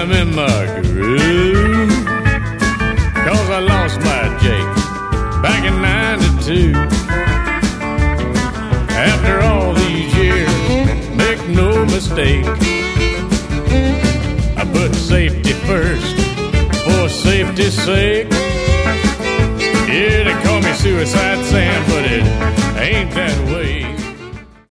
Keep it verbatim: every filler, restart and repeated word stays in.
I'm in my groove, 'cause I lost my Jake back in ninety-two. After all these years, make no mistake, I put safety first for safety's sake. Yeah, they call me Suicide Sam, but it ain't that way.